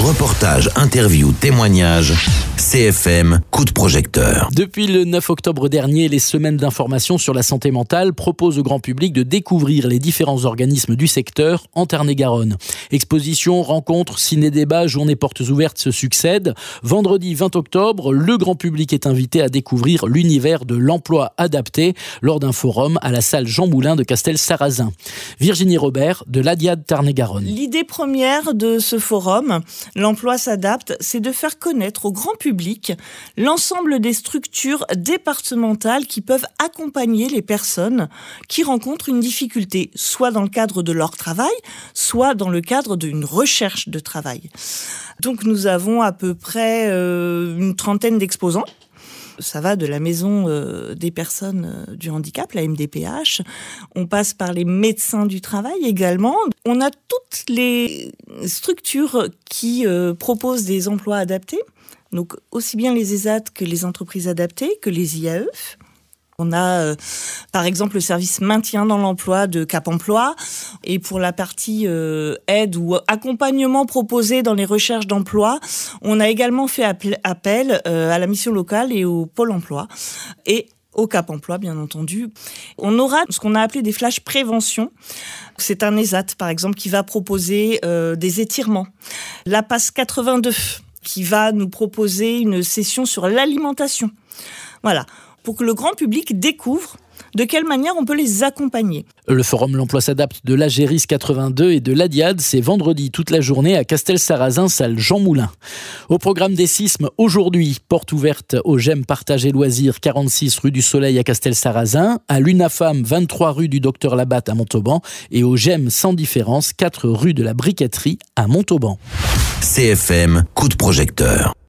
Reportages, interviews, témoignages, CFM, coup de projecteur. Depuis le 9 octobre dernier, les semaines d'information sur la santé mentale proposent au grand public de découvrir les différents organismes du secteur en Tarn-et-Garonne. Expositions, rencontres, ciné-débats, journées portes ouvertes se succèdent. Vendredi 20 octobre, le grand public est invité à découvrir l'univers de l'emploi adapté lors d'un forum à la salle Jean Moulin de Castel-Sarrazin. Virginie Robert de l'Adiad Tarn-et-Garonne. L'idée première de ce forum, l'emploi s'adapte, c'est de faire connaître au grand public l'ensemble des structures départementales qui peuvent accompagner les personnes qui rencontrent une difficulté, soit dans le cadre de leur travail, soit dans le cadre d'une recherche de travail. Donc nous avons à peu près une trentaine d'exposants. Ça va de la maison des personnes du handicap, la MDPH. On passe par les médecins du travail également. On a toutes les structures qui proposent des emplois adaptés. Donc aussi bien les ESAT que les entreprises adaptées, que les IAE. On a par exemple le service maintien dans l'emploi de Cap Emploi, et pour la partie aide ou accompagnement proposé dans les recherches d'emploi, on a également fait appel à la mission locale et au Pôle emploi et au Cap Emploi, bien entendu. On aura ce qu'on a appelé des flashs prévention. C'est un ESAT, par exemple, qui va proposer des étirements. La PAS 82, qui va nous proposer une session sur l'alimentation. Voilà, pour que le grand public découvre de quelle manière on peut les accompagner. Le forum L'Emploi s'adapte de l'Agéris 82 et de l'Adiad, c'est vendredi toute la journée à Castel-Sarrazin, salle Jean Moulin. Au programme des sismes, aujourd'hui, porte ouverte au GEM Partage et Loisirs, 46 rue du Soleil à Castel-Sarrazin, à l'UNAFAM, 23 rue du Docteur Labatte à Montauban, et au GEM Sans Différence, 4 rue de la Briqueterie à Montauban. CFM, coup de projecteur.